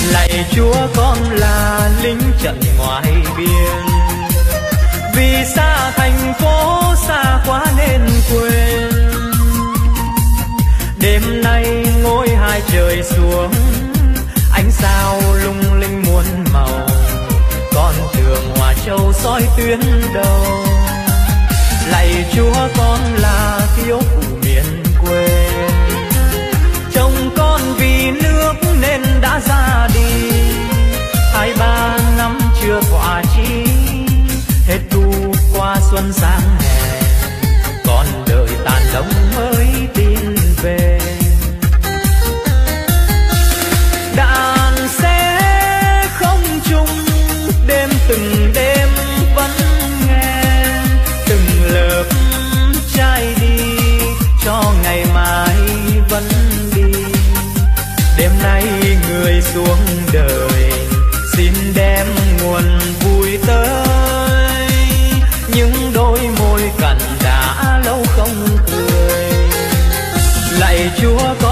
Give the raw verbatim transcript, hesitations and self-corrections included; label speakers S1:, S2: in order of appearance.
S1: Lạy Chúa con là lính trận ngoài biên, vì xa thành phố xa quá nên quên. Đêm nay ngôi hai trời xuống, ánh sao lung linh muôn màu, con đường Hòa Châu soi tuyến đầu. Lạy Chúa con là thiếu phụ miền quê, chồng con vì nước nên đã ra đi. Hai ba năm chưa quả chi, hết thu qua xuân sang hè, con đợi tàn đông mới tin về. Đàn sẽ không chung đêm từng đêm vẫn nghe, từng lớp trai đi cho ngày mai vẫn đi. Đêm nay người xuống đời xin đem nguồn vui tới, những đôi môi cằn đã lâu không cười. Lạy Chúa